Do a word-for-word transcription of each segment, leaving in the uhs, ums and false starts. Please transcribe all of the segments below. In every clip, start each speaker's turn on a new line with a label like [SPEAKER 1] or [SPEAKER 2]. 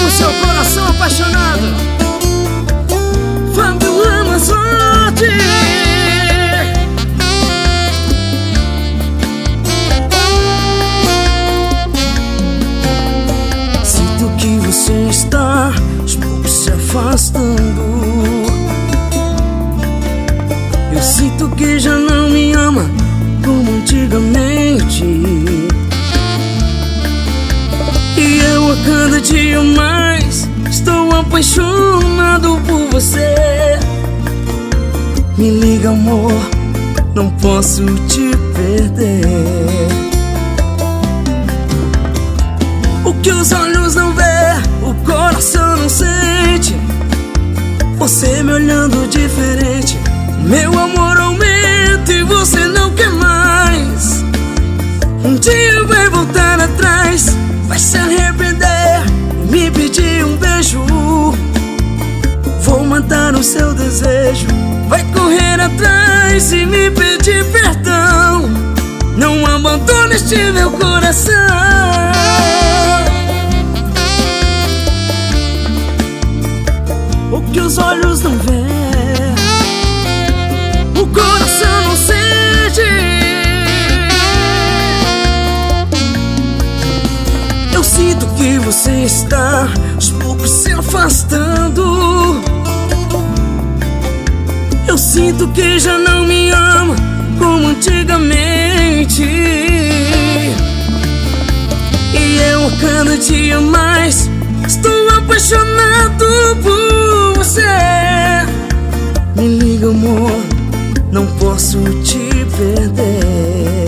[SPEAKER 1] o seu coração apaixonado, Fábio Ramazotti. Sinto que você está aos poucos se afastando. Eu sinto que já não me ama como antigamente. E eu a cada dia mais estou apaixonado por você. Me liga, amor, não posso te perder. O que os olhos não vê, o coração não sente. Você me olhando diferente, meu amor aumenta e você não quer mais. Um dia vai voltar atrás, vai se arrepender e me pedir um beijo. Vou matar o seu desejo, vai correr atrás e me pedir perdão. Não abandone este meu coração. O que os olhos não veem, o coração não sente. Eu sinto que você está aos poucos se afastando. Eu sinto que já não me ama como antigamente. E eu a cada dia mais estou apaixonado por você. Me liga, amor, não posso te perder.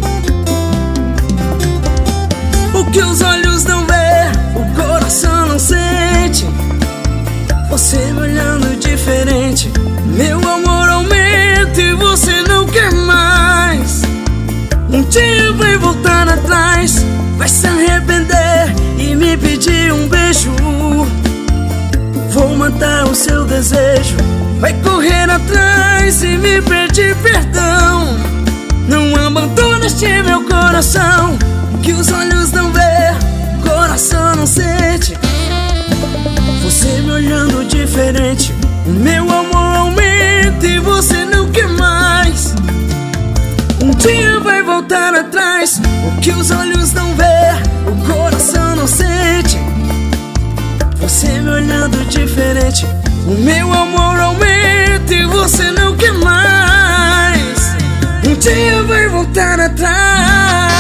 [SPEAKER 1] O que os olhos não vê, o coração não sente. Você me olhando diferente, meu amor aumenta e você não quer mais. Um dia vai voltar atrás, vai se arrepender e me pedir um beijo. Vou matar o seu desejo, vai correr atrás e me pedir perdão. Não abandone este meu coração. Que os olhos não vê, o coração não sente. Você me olhando diferente, o meu amor aumenta e você não quer mais. Um dia vai voltar atrás. O que os olhos não vê, o coração não sente. Você me olhando diferente, o meu amor aumenta e você não quer mais. Um dia vai voltar atrás.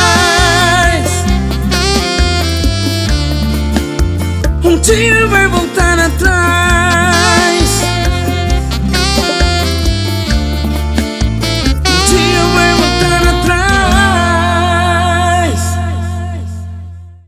[SPEAKER 1] Um dia vai voltar atrás.